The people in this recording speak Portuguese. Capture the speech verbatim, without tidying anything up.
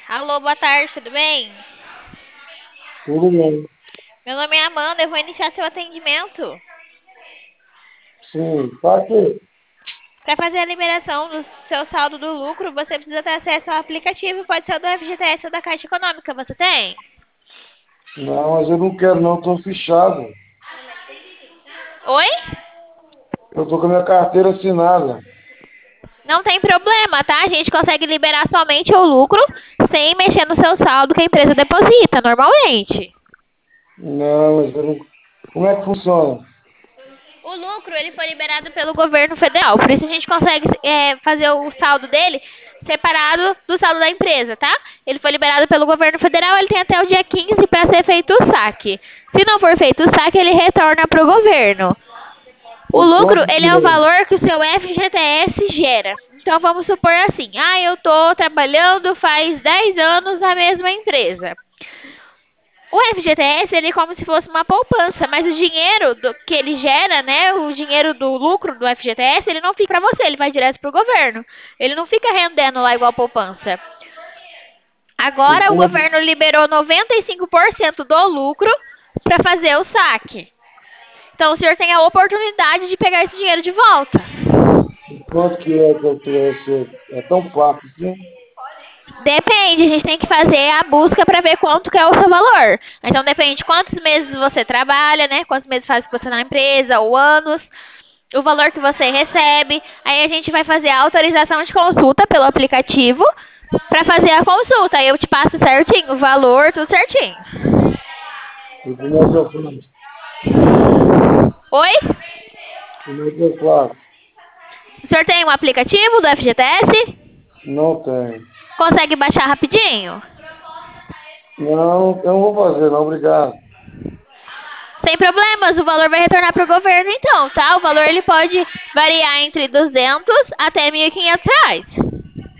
Alô, boa tarde, tudo bem? Tudo bem. Meu nome é Amanda, eu vou iniciar seu atendimento. Sim, tá aqui. Para fazer a liberação do seu saldo do lucro, você precisa ter acesso ao aplicativo, pode ser o do F G T S ou da Caixa Econômica, você tem? Não, mas eu não quero não, estou fichado. Oi? Eu tô com a minha carteira assinada. Não tem problema, tá? A gente consegue liberar somente o lucro sem mexer no seu saldo que a empresa deposita, normalmente. Não, mas eu não... Como é que funciona? O lucro ele foi liberado pelo governo federal, por isso a gente consegue é, fazer o saldo dele separado do saldo da empresa, tá? Ele foi liberado pelo governo federal, ele tem até o dia quinze para ser feito o saque. Se não for feito o saque, ele retorna para o governo. O E lucro quanto ele que é o é? valor que o seu F G T S gera. Então vamos supor assim, ah, eu tô trabalhando faz dez anos na mesma empresa. O F G T S, ele é como se fosse uma poupança, mas o dinheiro do, que ele gera, né, o dinheiro do lucro do F G T S, ele não fica para você, ele vai direto para o governo. Ele não fica rendendo lá igual poupança. E Agora o como é que... governo liberou noventa e cinco por cento do lucro para fazer o saque. Então o senhor tem a oportunidade de pegar esse dinheiro de volta. e quanto que é que eu tenho esse... É tão fácil assim? Depende, a gente tem que fazer a busca para ver quanto que é o seu valor. Então depende de quantos meses você trabalha, né? Quantos meses faz que você está na empresa, ou anos, o valor que você recebe. Aí a gente vai fazer a autorização de consulta pelo aplicativo para fazer a consulta. Aí eu te passo certinho, o valor, tudo certinho. E como é que eu faço? Oi? Como é que eu faço? O senhor tem um aplicativo do F G T S? Não tem. Consegue baixar rapidinho? Não, eu não vou fazer não, obrigado. Sem problemas, o valor vai retornar para o governo então, tá? O valor ele pode variar entre duzentos até mil e quinhentos reais.